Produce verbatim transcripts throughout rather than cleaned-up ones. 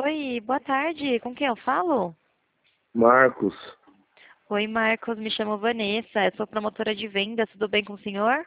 Oi, boa tarde. Com quem eu falo? Marcos. Oi, Marcos. Me chamo Vanessa. Eu sou promotora de vendas. Tudo bem com o senhor?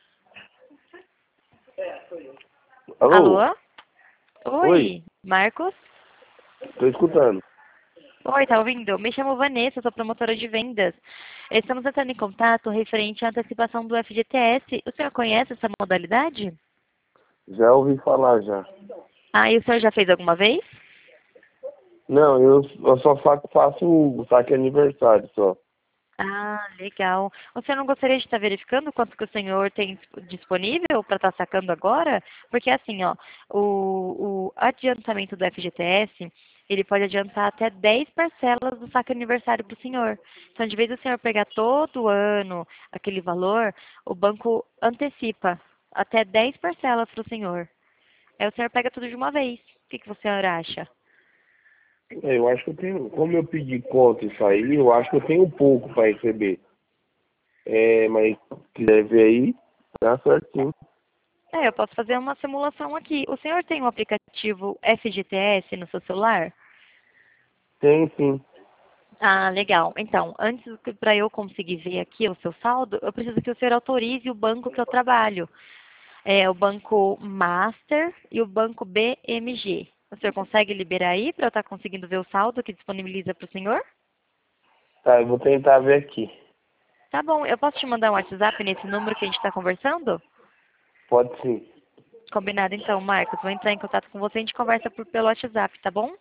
Alô? Alô? Oi, Oi, Marcos? tô escutando. Oi, tá ouvindo? Me chamo Vanessa. Eu sou promotora de vendas. Estamos entrando em contato referente à antecipação do F G T S. O senhor conhece essa modalidade? Já ouvi falar já. Ah, e o senhor já fez alguma vez? Não, eu, eu só fa- faço o saque aniversário só. Ah, legal. O senhor não gostaria de estar verificando quanto que o senhor tem disp- disponível para estar sacando agora? Porque assim, ó, o, o adiantamento do F G T S, ele pode adiantar até dez parcelas do saque aniversário para o senhor. Então, de vez do senhor pegar todo ano aquele valor, o banco antecipa até dez parcelas para o senhor. Aí o senhor pega tudo de uma vez. O que, que o senhor acha? É, Eu acho que eu tenho, como eu pedi conta e saí, eu acho que eu tenho um pouco para receber. É, mas se quiser ver aí, tá certinho. É, eu posso fazer uma simulação aqui. O senhor tem um aplicativo F G T S no seu celular? Tem sim. Ah, legal. Então, antes para eu conseguir ver aqui o seu saldo, eu preciso que o senhor autorize o banco que eu trabalho. É o banco Master e o banco B M G. O senhor consegue liberar aí para eu estar conseguindo ver o saldo que disponibiliza para o senhor? Tá, eu vou tentar ver aqui. Tá bom, eu posso te mandar um WhatsApp nesse número que a gente está conversando? Pode sim. Combinado então, Marcos. Vou entrar em contato com você e a gente conversa por, pelo WhatsApp, tá bom?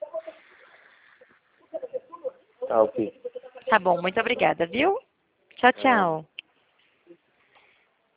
Tá, ok. Tá bom, muito obrigada, viu? Tchau, Ah. tchau.